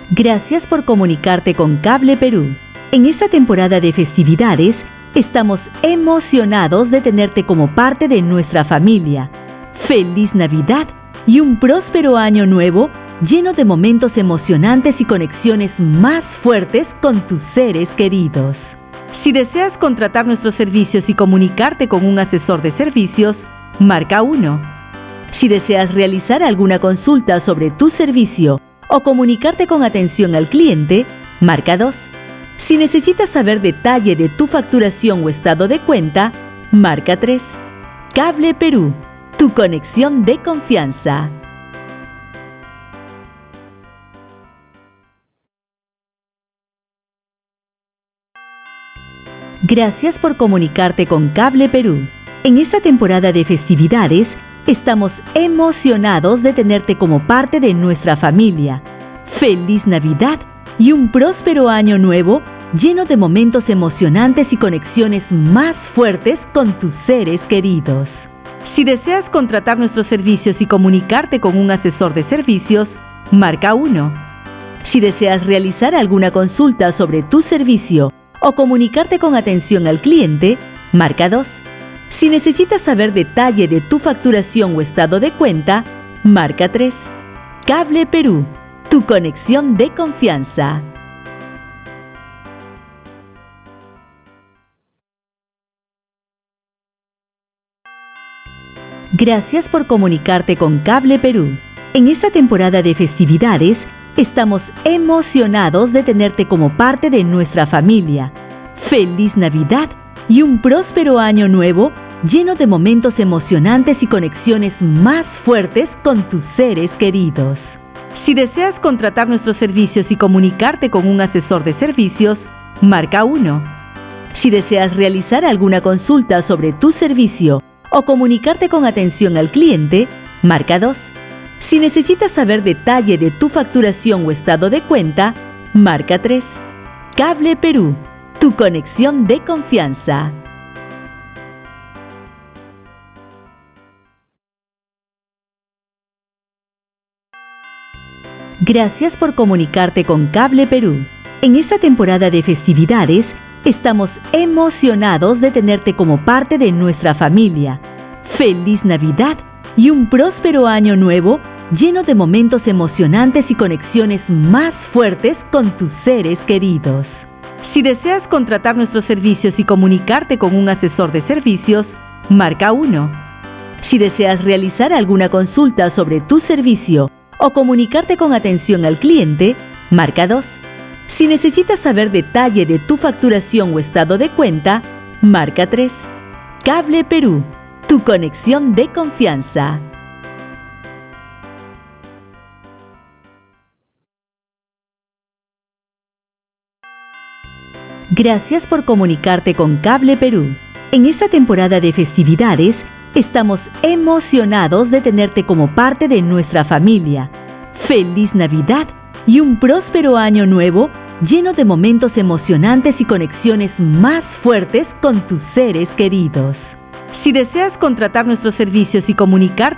Gracias por comunicarte con Cable Perú. En esta temporada de festividades, estamos emocionados de tenerte como parte de nuestra familia. ¡Feliz Navidad y un próspero año nuevo lleno de momentos emocionantes y conexiones más fuertes con tus seres queridos! Si deseas contratar nuestros servicios y comunicarte con un asesor de servicios, marca 1. Si deseas realizar alguna consulta sobre tu servicio o comunicarte con atención al cliente, marca 2. Si necesitas saber detalle de tu facturación o estado de cuenta, marca 3. Cable Perú, tu conexión de confianza. Gracias por comunicarte con Cable Perú. En esta temporada de festividades, estamos emocionados de tenerte como parte de nuestra familia. ¡Feliz Navidad y un próspero año nuevo lleno de momentos emocionantes y conexiones más fuertes con tus seres queridos! Si deseas contratar nuestros servicios y comunicarte con un asesor de servicios, marca 1. Si deseas realizar alguna consulta sobre tu servicio o comunicarte con atención al cliente, marca 2. Si necesitas saber detalle de tu facturación o estado de cuenta, marca 3. Cable Perú, tu conexión de confianza. Gracias por comunicarte con Cable Perú. En esta temporada de festividades, estamos emocionados de tenerte como parte de nuestra familia. ¡Feliz Navidad y un próspero año nuevo lleno de momentos emocionantes y conexiones más fuertes con tus seres queridos! Si deseas contratar nuestros servicios y comunicarte con un asesor de servicios, marca 1. Si deseas realizar alguna consulta sobre tu servicio o comunicarte con atención al cliente, marca 2. Si necesitas saber detalle de tu facturación o estado de cuenta, marca 3. Cable Perú, tu conexión de confianza. Gracias por comunicarte con Cable Perú. En esta temporada de festividades, estamos emocionados de tenerte como parte de nuestra familia. ¡Feliz Navidad y un próspero año nuevo lleno de momentos emocionantes y conexiones más fuertes con tus seres queridos! Si deseas contratar nuestros servicios y comunicarte con un asesor de servicios, marca 1. Si deseas realizar alguna consulta sobre tu servicio o comunicarte con atención al cliente, marca 2. Si necesitas saber detalle de tu facturación o estado de cuenta, marca 3. Cable Perú, tu conexión de confianza. Gracias por comunicarte con Cable Perú. En esta temporada de festividades, estamos emocionados de tenerte como parte de nuestra familia. ¡Feliz Navidad y un próspero año nuevo lleno de momentos emocionantes y conexiones más fuertes con tus seres queridos! Si deseas contratar nuestros servicios y comunicarte